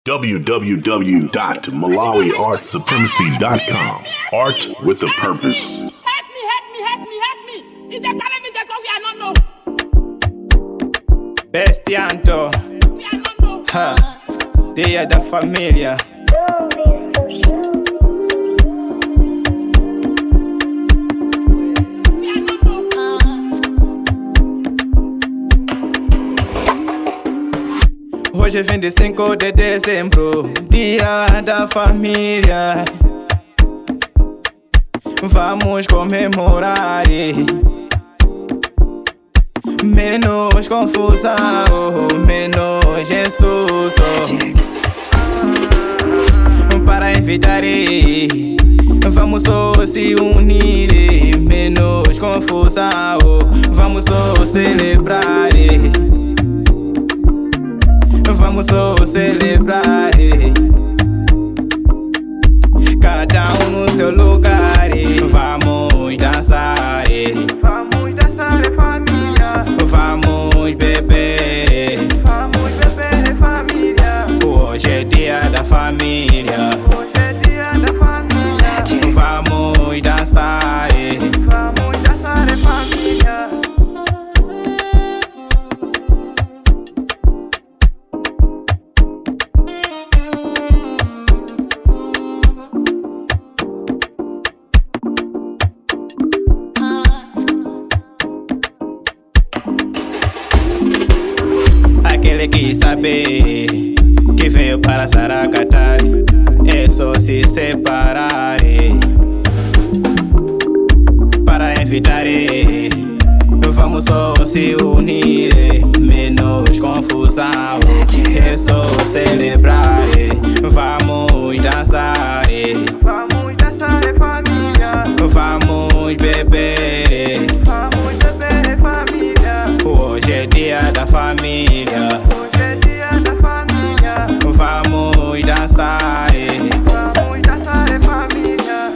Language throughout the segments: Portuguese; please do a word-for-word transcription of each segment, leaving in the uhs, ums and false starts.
w w w dot malawi art supremacy dot com. Art with a purpose. Help me, help me, help me, help me. If they carry me, they go, we are not know. Bestianto, We are not know. ha, dia da família. We are not know. Hoje é vinte e cinco de dezembro, dia da família. Vamos comemorar, menos confusão, menos insulto. Para evitar, vamos só se unir, menos confusão, vamos só celebrar. Vamos só celebrar, cada um no seu lugar. Vamos dançar, Vamos dançar, família. vamos beber. Vamos beber, família. Hoje é dia da família. Hoje é dia da família. Vamos dançar, Vamos dançar, família. aquele que sabe que veio para Saracatar, é só se separar. Para evitar, vamos só se unir, menos confusão, é só celebrar. Vamos dançar, Vamos dançar, família. vamos beber. Vamos beber, família. Hoje é dia da família. Hoje é dia da família. Vamos dançar, Vamos dançar, família.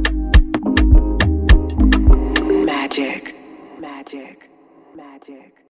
Magic. Magic. Magic.